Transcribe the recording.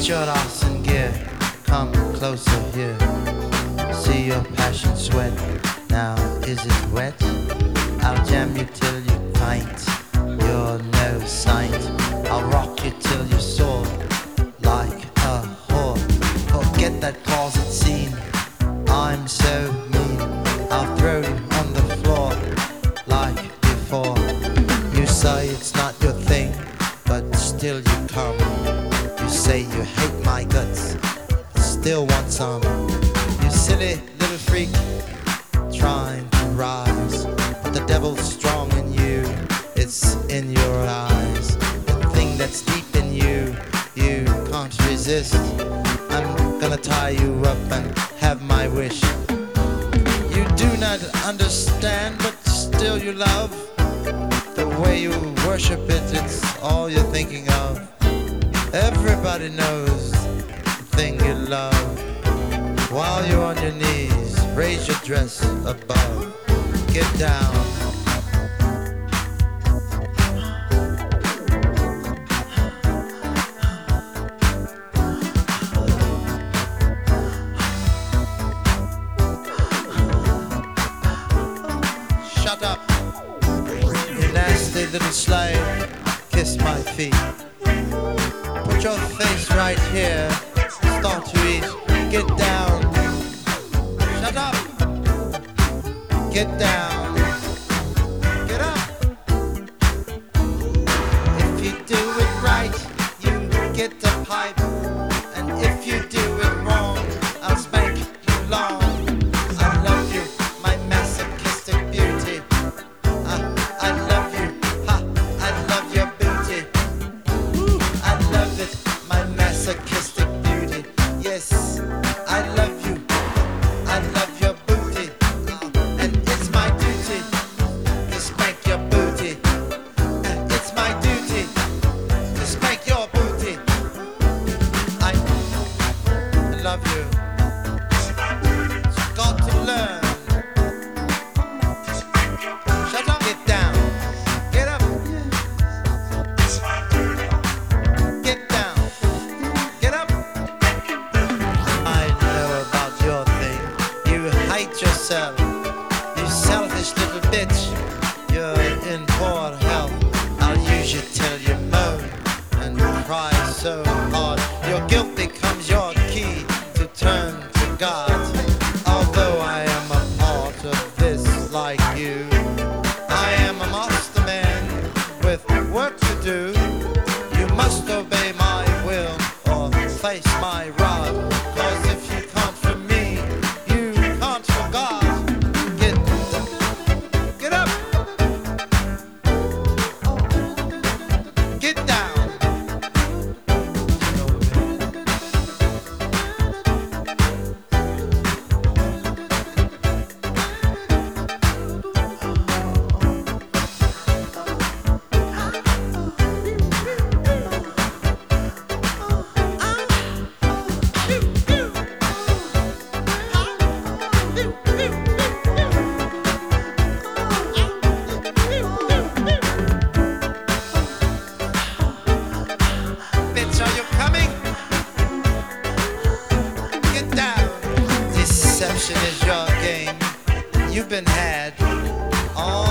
your ass in gear. Come closer here. See your passion sweat. Now is it wet? I'll jam you till you pint. You're no saint. I'll rock you till you're sore like a whore. Forget that closet scene. I'm so mean. I'll throw you on the floor like before. You say it's not your thing, but still you come. You say you hate my guts, still want some. You silly little freak, trying to rise. But the devil's strong in you, it's in your eyes. The thing that's deep in you, you can't resist. I'm gonna tie you up and have my wish. You do not understand, but still you love. The way you worship it, it's all you're thinking of. Everybody knows the thing you love. While you're on your knees, raise your dress above. Get down. Shut up, you nasty little slave. Kiss my feet. Put your face right here. Start to eat. Get down. Shut up. Get down. Get up. If you do it right, you get the pipe. And if you do it wrong, I'll spank you long. I love you, my masochistic beauty. I love you, ha, I love your booty. I love it, my masochistic beauty. Yes, I love you, I love your booty. And it's my duty to spank your booty. It's my duty to spank your booty. I love you. You've got to learn. Shut up, get down. Get up. Get down. Get up. I know about your thing. You hate yourself. You selfish little bitch. You're in poor health. I'll use you till you moan and cry so hard. Your guilt becomes your key to turn to God. Although I am a part of this like you, I am a master man with work to do. You must obey my will or face my rod. Cause if you can't for me, you can't for God. Get up. Get down. Bitch, are you coming? Get down. Deception is your game. You've been had all